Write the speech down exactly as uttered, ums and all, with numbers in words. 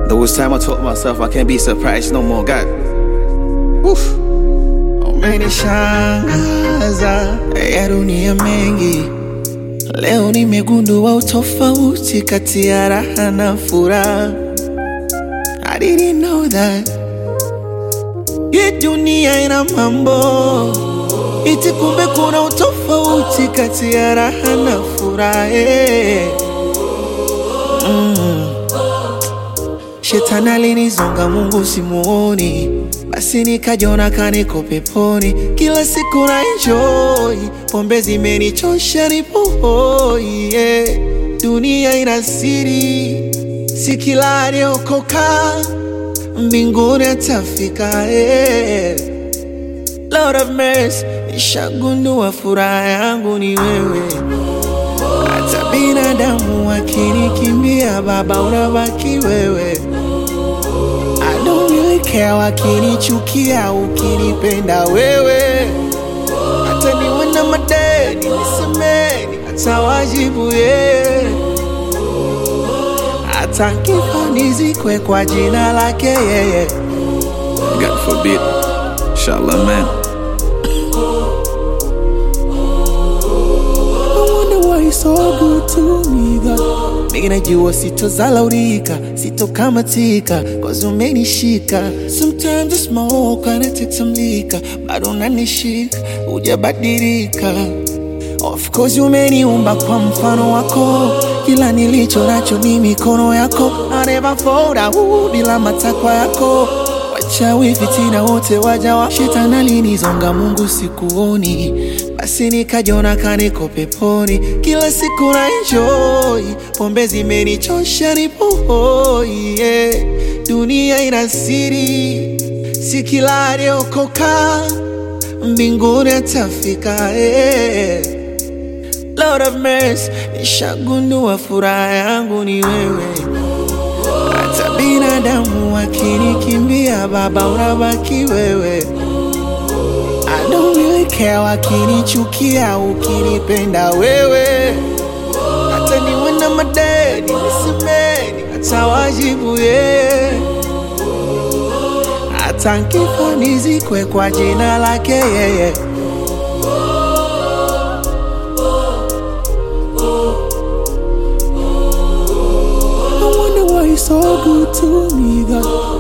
There was time I told myself I can't be surprised no more. God, Woof. Umenishangaza ya dunia mengi. Leo nimegundua utofauti kati ya raha na furaha. I didn't know that. Hii dunia ina mambo, iti kumbe kuna utofauti kati ya raha na furaha. mm. Shetani alinizonga, Mungu simuoni, basi nikajiona kaniko peponi. Kila siku na enjoy, pombe zimenichosha nipo hoi, yeah. Dunia ina siri, si kila aliokoka mbinguni atafika, yeah. Lord of mercy, nishagundua furaha yangu ni wewe. Hata binadamu wakinikimbia, Baba unabaki wewe. I don't really care wakinichukia, ukinipenda wewe. Hata niwe na madeni nisemeni, hata wajibu, yeah. Hata kifa nizikwe kwa jina lake, yeah, yeah. God forbid. Inshallah, man. I wonder why you're so good to me, God. Mimi najua sitozalaulika, sitokamatika, cause umenishika. Sometimes I smoke and I take some liquor, bado unanishika, hujabadilika. Of course umeniumba kwa mfano wako, kila nilicho nacho ni mikono yako. I never fold out bila matakwa yako. Wachawi fitina wote waja wa shetani alinizonga, Mungu sikuoni, basi nikajiona kaniko peponi. Kila siku na enjoy, pombe zimenichosha nipo hoi, yeah. Dunia ina siri, si kila aliokoka mbinguni atafika, yeah. Lord of mercy, nishagundua furaha yangu ni wewe. Hata binadamu wakinikimbia, Baba unabaki wewe. I don't really care wakinichukia, ukinipenda wewe. Hata niwe na madeni nisemeni, hata wajibu, yeah. Hata kifa nizikwe kwa jina lake, yeah, yeah. I wonder why you're so good to me, God.